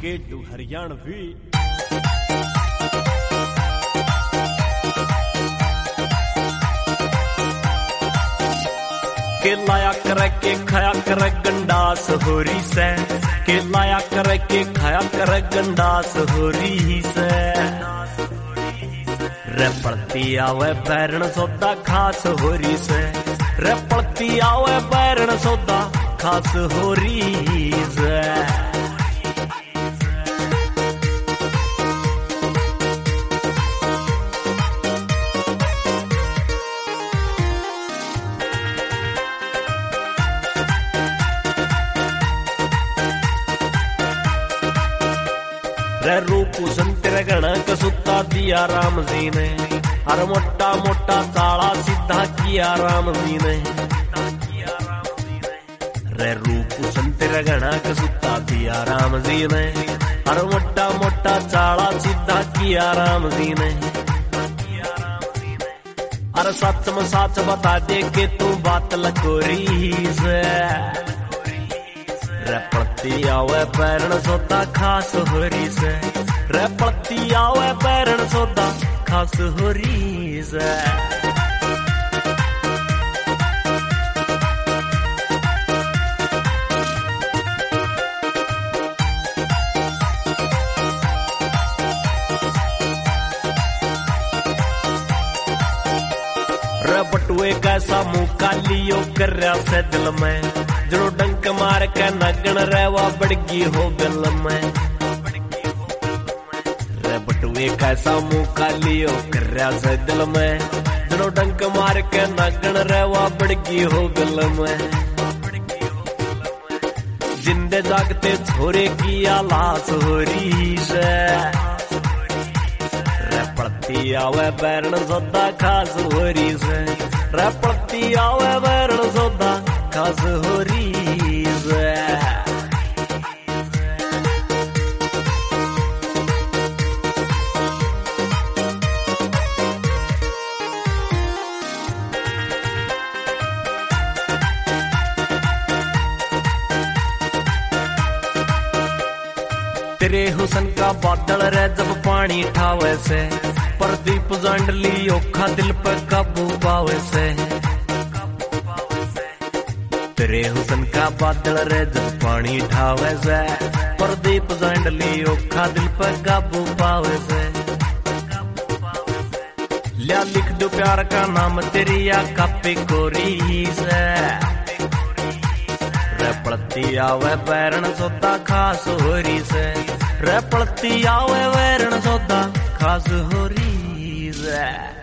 केटू हरियाणवी। के लाया करे के खाया करे गंडास होरी से, के लाया करे के खाया करे गंडास होरी से। रे पड़ती आवे पैरण सौदा खास होरी से, रे पड़ती आवे पैरण सौदा खास होरी से। रे रूप संतर गण कसुता दिया राम जी ने, हर मोटा मोटा ताला सीधा किया राम जी ने। रे रूप संतर गण कसुता दिया राम जी ने, हर मोटा मोटा ताला सीधा किया राम जी ने। अरे सच में सच बता दे के तू बात लकोरी से। रे पड़ती आवे पैरण सौदा खास होरी से, रे पड़ती आवे पैरण सौदा खास होरी से। रे बटुए कैसा मुंह कालियो कर रहा से दिल में, जो डंक मार के नगन रेवा बड़गी हो गल में। रे बटुए कैसा मुंह कालियो कर रहा से दिल में, जो डंक मार के नगन रेवा बड़गी हो गल में। जिंदे जागते छोरे की आलास हो रही से। रे पड़ती आवे बैरण सौदा खास हो रही से, रे पड़ती आवे बैरण सौदा खास हो रही से। तेरे हुसन का बादल रे जब पानी ठावे से, प्रदीप जांडली ओखा दिल पर काबू पावे से। तेरे हुसन का बादल रे जब पानी ठावे से, प्रदीप जांडली ओखा दिल पर काबू पावे से। लिया लिख दो प्यार का नाम तेरी या कापी कोरी से। रे पड़ती आवे पैरण सौदा खास होरी से, रे पड़ती आवे पैरण सौदा खास होरी से।